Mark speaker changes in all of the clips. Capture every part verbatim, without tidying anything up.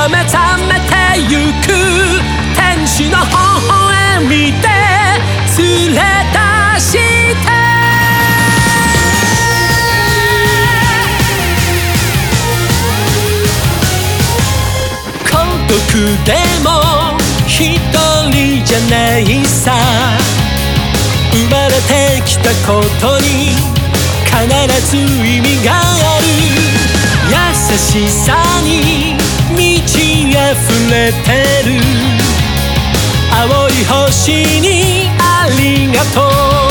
Speaker 1: は目覚めてゆく天使の微笑みで連れ出して孤独でも一人じゃないさ生まれてきたことに必ず意味がある優しさに満ち溢れてる青い星にありがとう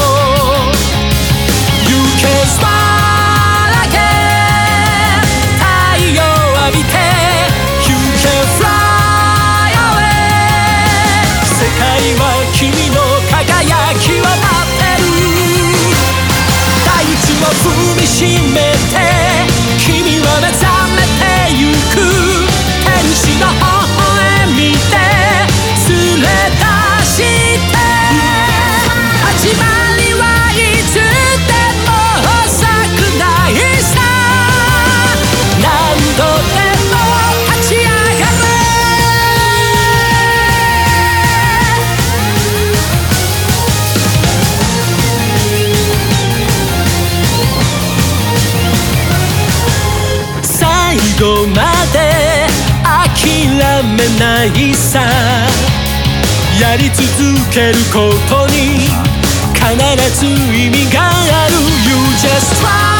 Speaker 1: You can smile again 太陽浴びて You can fly away 世界は君の輝きを待ってる大地を踏みしめて君は目覚めてゆく天使の微笑みで連れ出して始まりはいつでも遅くないさ何度でも立ち上がれ最後まで諦めないさやり続けることに必ず意味がある You just try